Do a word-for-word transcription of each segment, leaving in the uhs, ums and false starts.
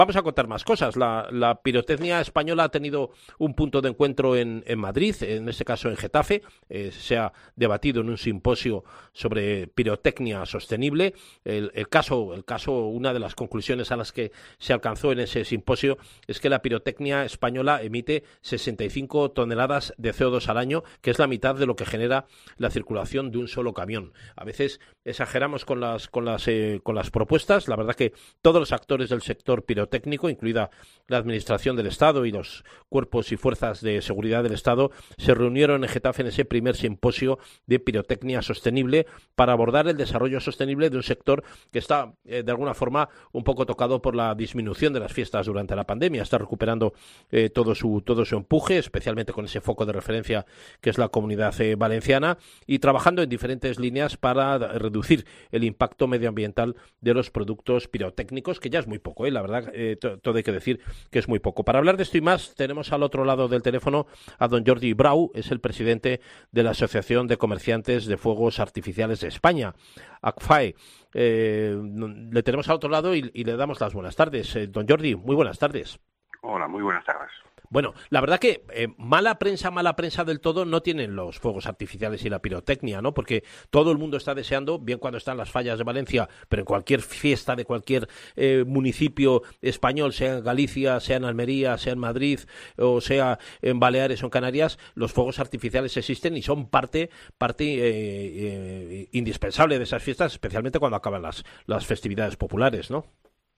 vamos a contar más cosas. La, la pirotecnia española ha tenido un punto de encuentro en, en Madrid, en este caso en Getafe. Eh, se ha debatido en un simposio sobre pirotecnia sostenible. El, el caso, el caso, una de las conclusiones a las que se alcanzó en ese simposio es que la pirotecnia española emite sesenta y cinco toneladas de C O dos al año, que es la mitad de lo que genera la circulación de un solo camión. A veces exageramos con las con las eh, con las propuestas. La verdad que todos los actores del sector pirotécnico, incluida la Administración del Estado y los cuerpos y fuerzas de seguridad del Estado, se reunieron en Getafe en ese primer simposio de pirotecnia sostenible para abordar el desarrollo sostenible de un sector que está eh, de alguna forma un poco tocado por la disminución de las fiestas durante la pandemia. Está recuperando eh, todo su todo su empuje, especialmente con ese foco de referencia que es la Comunidad eh, Valenciana, y trabajando en diferentes líneas para reducir el impacto medioambiental de los productos pirotécnicos, que ya es muy poco, ¿eh? La verdad, eh, todo hay que decir que es muy poco. Para hablar de esto y más, tenemos al otro lado del teléfono a don Jordi Brau, es el presidente de la Asociación de Comerciantes de Fuegos Artificiales de España, A C F A E. Eh, le tenemos al otro lado y, y le damos las buenas tardes. Eh, don Jordi, muy buenas tardes. Hola, muy buenas tardes. Bueno, la verdad que eh, mala prensa, mala prensa del todo no tienen los fuegos artificiales y la pirotecnia, ¿no? Porque todo el mundo está deseando, bien cuando están las fallas de Valencia, pero en cualquier fiesta de cualquier eh, municipio español, sea en Galicia, sea en Almería, sea en Madrid, o sea en Baleares o en Canarias, los fuegos artificiales existen y son parte, parte eh, eh, indispensable de esas fiestas, especialmente cuando acaban las, las festividades populares, ¿no?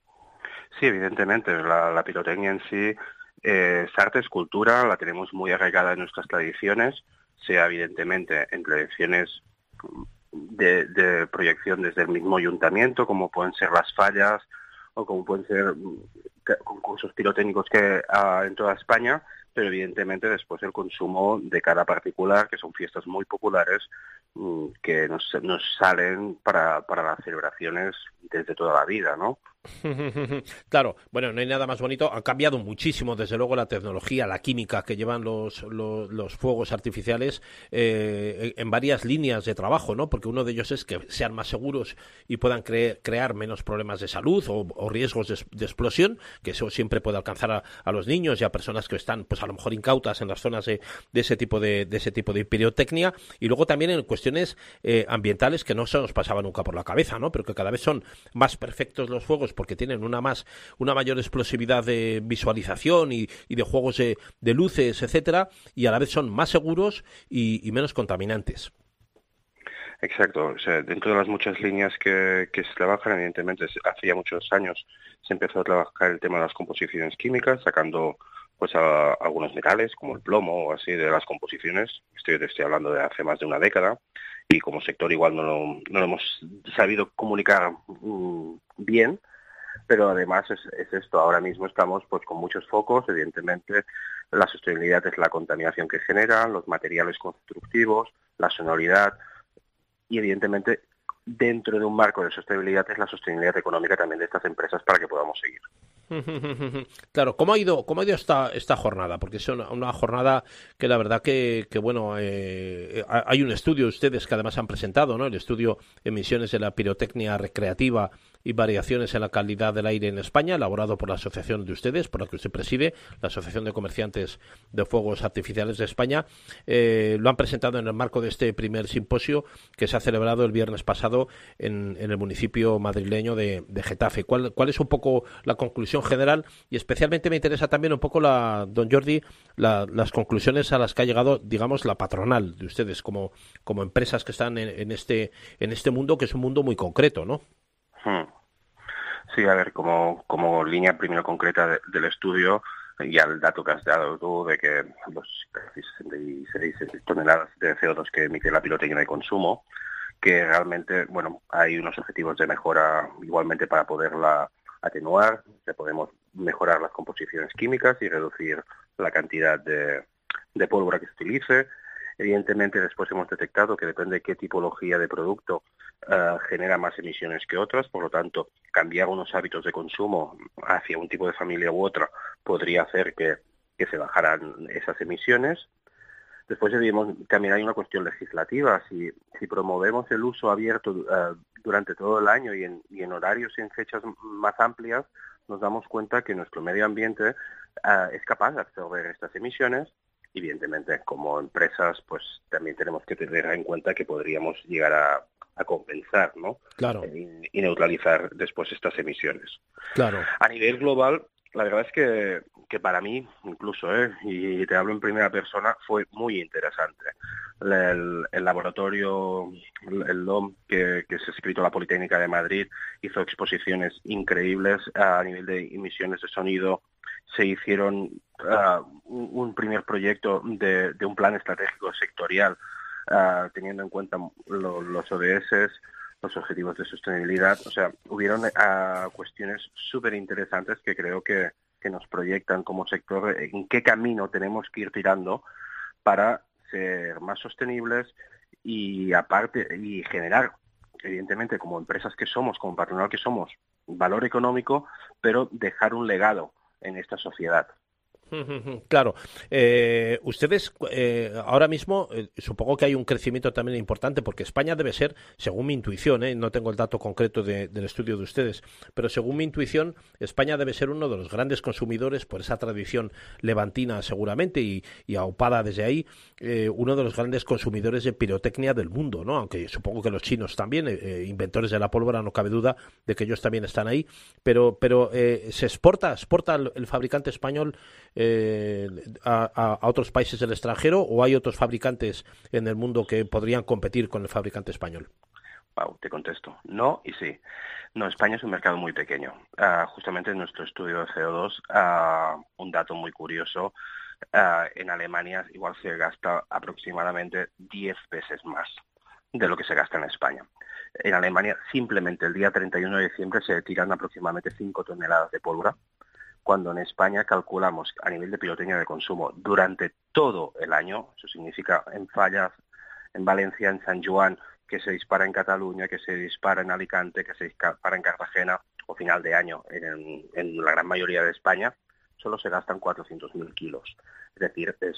Sí, evidentemente, la, la pirotecnia en sí Eh, es arte, es cultura, la tenemos muy arraigada en nuestras tradiciones, sea evidentemente en tradiciones de, de proyección desde el mismo ayuntamiento, como pueden ser las fallas o como pueden ser concursos pirotécnicos que uh, en toda España, pero evidentemente después el consumo de cada particular, que son fiestas muy populares, um, que nos, nos salen para, para las celebraciones desde toda la vida, ¿no? Claro, bueno, no hay nada más bonito. Han cambiado muchísimo, desde luego, la tecnología, la química que llevan los, los, los fuegos artificiales eh, en varias líneas de trabajo, ¿no? Porque uno de ellos es que sean más seguros y puedan cre crear menos problemas de salud o, o riesgos de, de explosión, que eso siempre puede alcanzar a, a los niños y a personas que están, pues a lo mejor incautas en las zonas de, de ese tipo de, de ese tipo de pirotecnia. Y luego también en cuestiones eh, ambientales que no se nos pasaba nunca por la cabeza, ¿no? Pero que cada vez son más perfectos los fuegos porque tienen una más una mayor explosividad de visualización y, y de juegos de, de luces, etcétera, y a la vez son más seguros y, y menos contaminantes. Exacto, o sea, dentro de las muchas líneas que, que se trabajan, evidentemente, hace ya muchos años se empezó a trabajar el tema de las composiciones químicas, sacando pues a, a algunos metales, como el plomo o así, de las composiciones. Estoy, estoy hablando de hace más de una década, y como sector igual no lo, no lo hemos sabido comunicar um, bien, pero además es, es esto, ahora mismo estamos pues con muchos focos, evidentemente la sostenibilidad es la contaminación que genera, los materiales constructivos, la sonoridad, y evidentemente dentro de un marco de sostenibilidad es la sostenibilidad económica también de estas empresas para que podamos seguir. Claro, ¿cómo ha ido, cómo ha ido esta, esta jornada? Porque es una, una jornada que la verdad que, que bueno, eh, hay un estudio, ustedes que además han presentado, ¿no? El estudio Emisiones de la Pirotecnia Recreativa y Variaciones en la Calidad del Aire en España, elaborado por la asociación de ustedes, por la que usted preside, la Asociación de Comerciantes de Fuegos Artificiales de España. Eh, lo han presentado en el marco de este primer simposio que se ha celebrado el viernes pasado en, en el municipio madrileño de, de Getafe. ¿Cuál, ¿Cuál es un poco la conclusión general? Y especialmente me interesa también un poco, la don Jordi, la, las conclusiones a las que ha llegado, digamos, la patronal de ustedes como, como empresas que están en, en, este, en este mundo, que es un mundo muy concreto, ¿no? Hmm. Sí, a ver, como, como línea primero concreta de, del estudio, ya el dato que has dado tú de que los casi sesenta y seis toneladas de C O dos que emite la pirotecnia de consumo, que realmente, bueno, hay unos objetivos de mejora igualmente para poderla atenuar, o sea, podemos mejorar las composiciones químicas y reducir la cantidad de, de pólvora que se utilice. Evidentemente, después hemos detectado que depende de qué tipología de producto uh, genera más emisiones que otras, por lo tanto, cambiar unos hábitos de consumo hacia un tipo de familia u otra podría hacer que, que se bajaran esas emisiones. Después debemos, también hay una cuestión legislativa. Si, si promovemos el uso abierto uh, durante todo el año y en, y en horarios y en fechas más amplias, nos damos cuenta que nuestro medio ambiente uh, es capaz de absorber estas emisiones. Evidentemente, como empresas, pues también tenemos que tener en cuenta que podríamos llegar a, a compensar, ¿no? Claro. Y, y neutralizar después estas emisiones. Claro. A nivel global, la verdad es que, que para mí, incluso, ¿eh? y te hablo en primera persona, fue muy interesante. El, el laboratorio, el L O M, que, que es escrito a la Politécnica de Madrid, hizo exposiciones increíbles a nivel de emisiones de sonido. Se hicieron uh, un, un primer proyecto de, de un plan estratégico sectorial, uh, teniendo en cuenta lo, los O D S, los objetivos de sostenibilidad. O sea, hubieron uh, cuestiones súper interesantes que creo que, que nos proyectan como sector en qué camino tenemos que ir tirando para ser más sostenibles y aparte y generar, evidentemente, como empresas que somos, como patronal que somos, valor económico, pero dejar un legado en esta sociedad. Claro. Eh, ustedes eh, ahora mismo eh, supongo que hay un crecimiento también importante porque España debe ser, según mi intuición, eh, no tengo el dato concreto de, del estudio de ustedes, pero según mi intuición, España debe ser uno de los grandes consumidores por esa tradición levantina seguramente y, y aupada desde ahí, eh, uno de los grandes consumidores de pirotecnia del mundo, ¿no? Aunque supongo que los chinos también, eh, inventores de la pólvora, no cabe duda de que ellos también están ahí, pero, pero eh, ¿se exporta, exporta el, el fabricante español Eh, a, a otros países del extranjero o hay otros fabricantes en el mundo que podrían competir con el fabricante español? Wow, te contesto. No y sí. No, España es un mercado muy pequeño. Uh, justamente en nuestro estudio de C O dos, uh, un dato muy curioso, uh, en Alemania igual se gasta aproximadamente diez veces más de lo que se gasta en España. En Alemania simplemente el día treinta y uno de diciembre se tiran aproximadamente cinco toneladas de pólvora, cuando en España calculamos a nivel de pirotecnia de consumo durante todo el año, eso significa en Fallas, en Valencia, en San Juan, que se dispara en Cataluña, que se dispara en Alicante, que se dispara en Cartagena, o final de año en, en la gran mayoría de España, solo se gastan cuatrocientos mil kilos. Es decir, es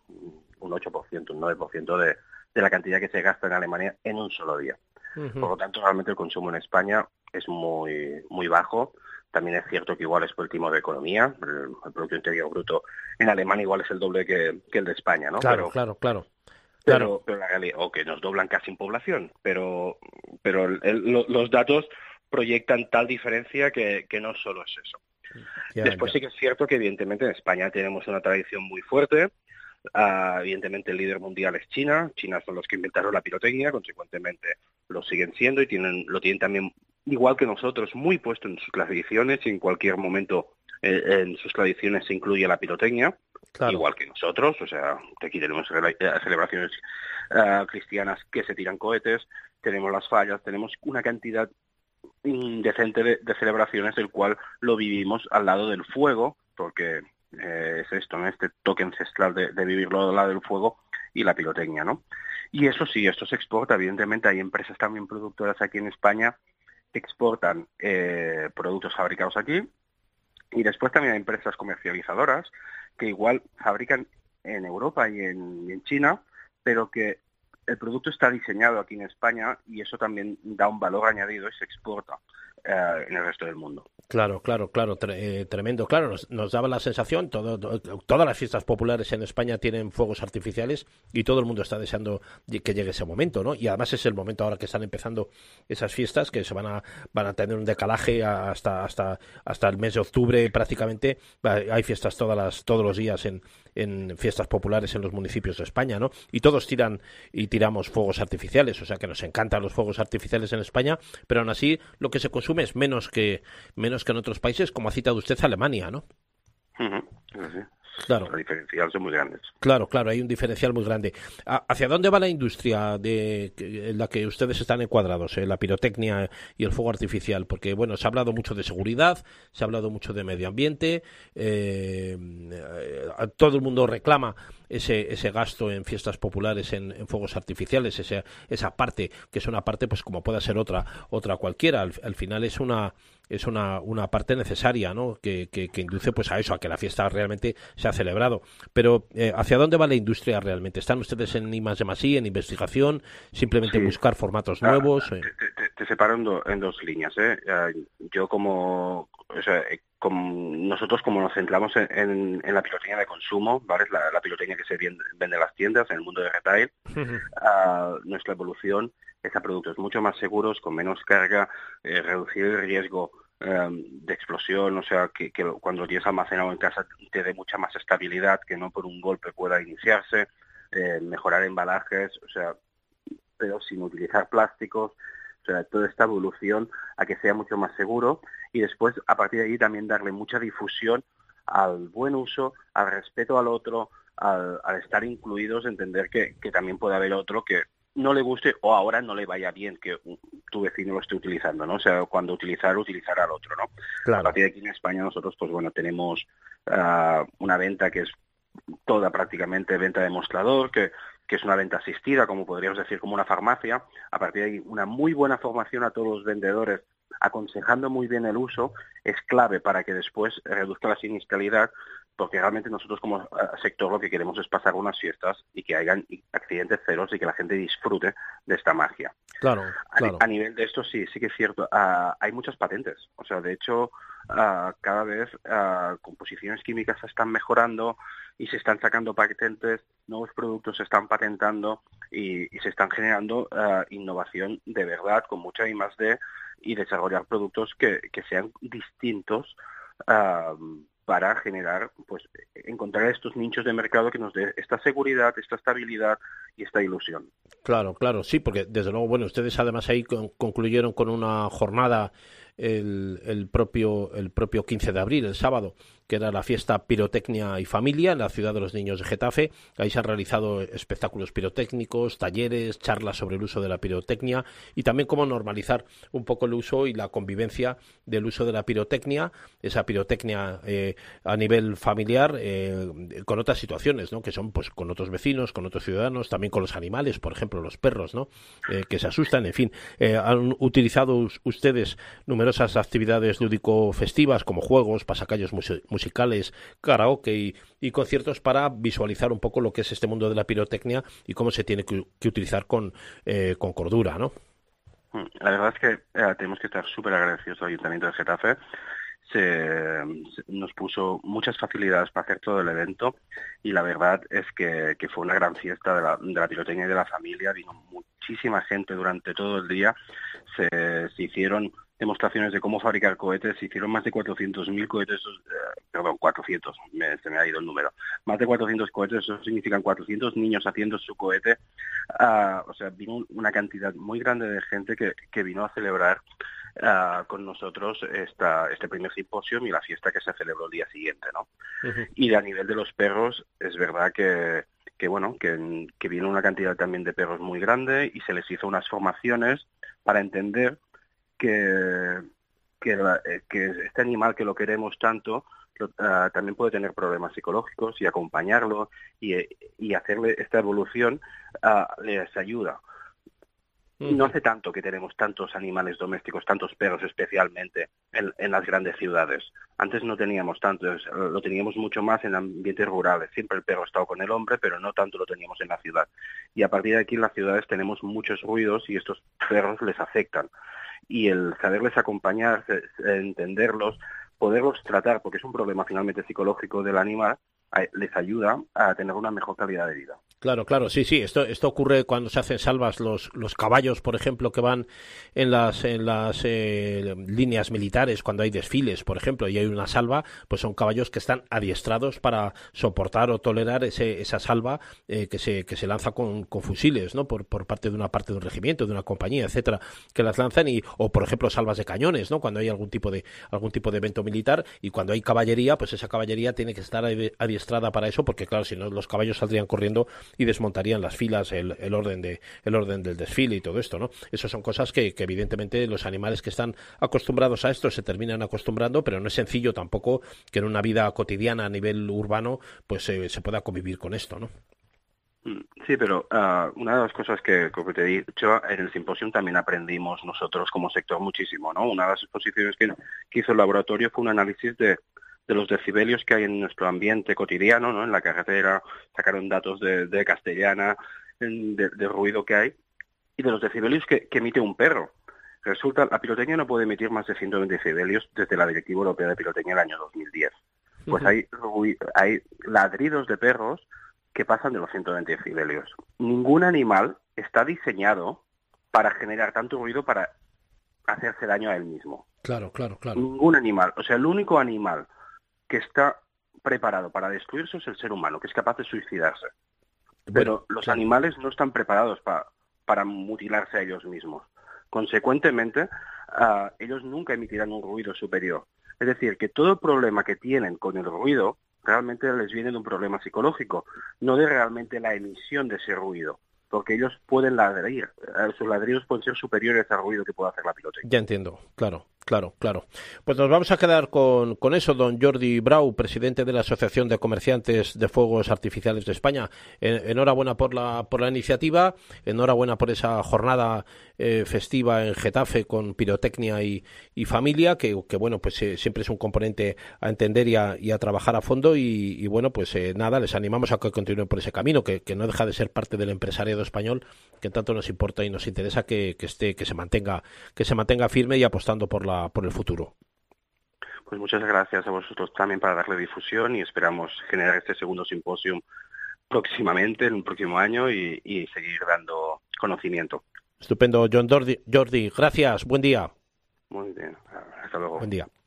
un ocho por ciento, un nueve por ciento de, de la cantidad que se gasta en Alemania en un solo día. Uh-huh. Por lo tanto, realmente el consumo en España es muy, muy bajo. También es cierto que igual es por el tipo de economía, el, el Producto Interior Bruto en Alemania igual es el doble que, que el de España, ¿no? Claro, pero, claro, claro. Pero, claro. pero la realidad, o que nos doblan casi en población, pero, pero el, el, los datos proyectan tal diferencia que, que no solo es eso. Ya, Después ya. Sí que es cierto que evidentemente en España tenemos una tradición muy fuerte. Uh, evidentemente el líder mundial es China. China son los que inventaron la pirotecnia, consecuentemente lo siguen siendo y tienen lo tienen también, igual que nosotros, muy puesto en sus tradiciones y en cualquier momento eh, en sus tradiciones se incluye la pirotecnia, claro. Igual que nosotros. O sea, aquí tenemos celebraciones uh, cristianas que se tiran cohetes, tenemos las fallas, tenemos una cantidad indecente de, de celebraciones, el cual lo vivimos al lado del fuego, porque eh, es esto, ¿no? Este toque ancestral de, de vivirlo al lado del fuego y la pirotecnia, ¿no? Y eso sí, esto se exporta. Evidentemente hay empresas también productoras aquí en España que exportan eh, productos fabricados aquí, y después también hay empresas comercializadoras que igual fabrican en Europa y en, y en China, pero que el producto está diseñado aquí en España y eso también da un valor añadido y se exporta eh, en el resto del mundo. Claro, claro, claro, tre eh, tremendo. Claro, nos, nos daba la sensación, todo, todo, todas las fiestas populares en España tienen fuegos artificiales y todo el mundo está deseando que llegue ese momento, ¿no? Y además es el momento ahora que están empezando esas fiestas que se van a van a tener un decalaje hasta hasta hasta el mes de octubre prácticamente. Hay fiestas todas las todos los días en en fiestas populares en los municipios de España, ¿no? Y todos tiran y tiramos fuegos artificiales, o sea que nos encantan los fuegos artificiales en España, pero aún así lo que se consume es menos que menos que en otros países, como ha citado usted Alemania, ¿no? Uh-huh. Sí. Claro. Los diferenciales son muy grandes. Claro, claro, hay un diferencial muy grande. ¿Hacia dónde va la industria de en la que ustedes están encuadrados, eh? La pirotecnia y el fuego artificial? Porque, bueno, se ha hablado mucho de seguridad, se ha hablado mucho de medio ambiente, eh, eh, todo el mundo reclama ese ese gasto en fiestas populares, en, en fuegos artificiales, ese, esa parte, que es una parte, pues como pueda ser otra otra cualquiera. Al, al final es una es una, una parte necesaria, ¿no? Que, que, que induce pues a eso, a que la fiesta realmente se ha celebrado. Pero eh, ¿hacia dónde va la industria realmente? ¿Están ustedes en I más D más I, en investigación, simplemente sí. buscar formatos ah, nuevos? Te, te, te separo en, do, en dos líneas, ¿eh? Uh, yo como o sea, con nosotros como nos centramos en, en, en la pirotecnia de consumo, ¿vale? La, la pirotecnia que se vende, vende en las tiendas, en el mundo de retail, uh, nuestra evolución es a productos mucho más seguros, con menos carga, eh, reducir el riesgo eh, de explosión, o sea, que, que cuando lo tienes almacenado en casa te dé mucha más estabilidad, que no por un golpe pueda iniciarse, eh, mejorar embalajes, o sea, pero sin utilizar plásticos, o sea, toda esta evolución a que sea mucho más seguro y después, a partir de ahí, también darle mucha difusión al buen uso, al respeto al otro, al, al estar incluidos, entender que, que también puede haber otro que no le guste o ahora no le vaya bien que tu vecino lo esté utilizando, ¿no? O sea, cuando utilizar, utilizar al otro, ¿no? Claro. A partir de aquí en España nosotros, pues bueno, tenemos uh, una venta que es toda prácticamente venta de mostrador, que, que es una venta asistida, como podríamos decir, como una farmacia. A partir de ahí, una muy buena formación a todos los vendedores, aconsejando muy bien el uso, es clave para que después reduzca la siniestralidad, porque realmente nosotros como sector lo que queremos es pasar unas fiestas y que hayan accidentes ceros y que la gente disfrute de esta magia. Claro, claro. A, a nivel de esto sí, sí que es cierto. Uh, hay muchas patentes. O sea, de hecho, uh, cada vez uh, composiciones químicas se están mejorando y se están sacando patentes, nuevos productos se están patentando y, y se están generando uh, innovación de verdad con mucha I más D y desarrollar productos que, que sean distintos uh, para generar, pues, encontrar estos nichos de mercado que nos dé esta seguridad, esta estabilidad y esta ilusión. Claro, claro, sí, porque desde luego, bueno, ustedes además ahí con, concluyeron con una jornada el, el propio el propio quince de abril, el sábado, que era la fiesta Pirotecnia y Familia en la ciudad de los niños de Getafe. Ahí se han realizado espectáculos pirotécnicos, talleres, charlas sobre el uso de la pirotecnia y también cómo normalizar un poco el uso y la convivencia del uso de la pirotecnia, esa pirotecnia eh, a nivel familiar, eh, con otras situaciones, ¿no? Que son pues con otros vecinos, con otros ciudadanos, también con los animales, por ejemplo, los perros, ¿no? Eh, que se asustan, en fin. Eh, han utilizado ustedes numerosas actividades lúdico-festivas como juegos, pasacalles musicales, karaoke y, y conciertos para visualizar un poco lo que es este mundo de la pirotecnia y cómo se tiene que, que utilizar con, eh, con cordura, ¿no? La verdad es que eh, tenemos que estar súper agradecidos al Ayuntamiento de Getafe. Se, se nos puso muchas facilidades para hacer todo el evento y la verdad es que, que fue una gran fiesta de la, de la pirotecnia y de la familia. Vino muchísima gente durante todo el día. Se, se hicieron demostraciones de cómo fabricar cohetes, se hicieron más de cuatrocientos mil cohetes, eh, perdón, cuatrocientos, me, se me ha ido el número, más de cuatrocientos cohetes, eso significan cuatrocientos niños haciendo su cohete, uh, o sea, vino una cantidad muy grande de gente que, que vino a celebrar uh, con nosotros esta, este primer simposio y la fiesta que se celebró el día siguiente, ¿no? Uh-huh. Y a nivel de los perros, es verdad que que bueno, que, que vino una cantidad también de perros muy grande y se les hizo unas formaciones para entender que, que, la, que este animal que lo queremos tanto lo, uh, también puede tener problemas psicológicos y acompañarlo y, y hacerle esta evolución uh, les ayuda. No hace tanto que tenemos tantos animales domésticos, tantos perros especialmente en, en las grandes ciudades. Antes no teníamos tantos, lo teníamos mucho más en ambientes rurales. Siempre el perro ha estado con el hombre, pero no tanto lo teníamos en la ciudad. Y a partir de aquí en las ciudades tenemos muchos ruidos y estos perros les afectan. Y el saberles acompañar, entenderlos, poderlos tratar, porque es un problema finalmente psicológico del animal, les ayuda a tener una mejor calidad de vida. Claro, claro, sí, sí. Esto, esto ocurre cuando se hacen salvas los, los caballos, por ejemplo, que van en las, en las eh, líneas militares, cuando hay desfiles, por ejemplo, y hay una salva, pues son caballos que están adiestrados para soportar o tolerar ese, esa salva eh, que se, que se lanza con, con fusiles, ¿no? Por, por parte de una parte de un regimiento, de una compañía, etcétera, que las lanzan y, o por ejemplo, salvas de cañones, ¿no? Cuando hay algún tipo de, algún tipo de evento militar y cuando hay caballería, pues esa caballería tiene que estar adiestrada para eso, porque claro, si no los caballos saldrían corriendo y desmontarían las filas, el, el orden de el orden del desfile y todo esto, ¿no? Eso son cosas que, que evidentemente los animales que están acostumbrados a esto se terminan acostumbrando, pero no es sencillo tampoco que en una vida cotidiana a nivel urbano pues eh, se pueda convivir con esto, ¿no? Sí, pero uh, una de las cosas que, como te he dicho, en el simposio también aprendimos nosotros como sector muchísimo, ¿no? Una de las exposiciones que, que hizo el laboratorio fue un análisis de de los decibelios que hay en nuestro ambiente cotidiano, ¿no? En la carretera, sacaron datos de, de Castellana, de, de ruido que hay, y de los decibelios que, que emite un perro. Resulta, la pirotecnia no puede emitir más de ciento veinte decibelios desde la Directiva Europea de Pirotecnia del año dos mil diez. Pues uh-huh. hay, hay ladridos de perros que pasan de los ciento veinte decibelios. Ningún animal está diseñado para generar tanto ruido para hacerse daño a él mismo. Claro, claro, claro. Ningún animal. O sea, el único animal que está preparado para destruirse es el ser humano, que es capaz de suicidarse. Bueno, Pero los claro. animales no están preparados pa, para mutilarse a ellos mismos. Consecuentemente, uh, ellos nunca emitirán un ruido superior. Es decir, que todo el problema que tienen con el ruido realmente les viene de un problema psicológico, no de realmente la emisión de ese ruido, porque ellos pueden ladrir, uh, sus ladridos pueden ser superiores al ruido que puede hacer la pirotecnia. Ya entiendo, claro. Claro, claro. Pues nos vamos a quedar con, con eso, don Jordi Brau, presidente de la Asociación de Comerciantes de Fuegos Artificiales de España. En, enhorabuena por la por la iniciativa, enhorabuena por esa jornada eh, festiva en Getafe con pirotecnia y, y familia, que, que bueno, pues eh, siempre es un componente a entender y a, y a trabajar a fondo y, y bueno, pues eh, nada, les animamos a que continúen por ese camino, que, que no deja de ser parte del empresariado español, que tanto nos importa y nos interesa que, que esté, que se mantenga, que se mantenga firme y apostando por la por el futuro. Pues muchas gracias a vosotros también para darle difusión y esperamos generar este segundo simposio próximamente, en un próximo año y, y seguir dando conocimiento. Estupendo, John Jordi, Jordi, gracias, buen día. Muy bien, hasta luego. Buen día.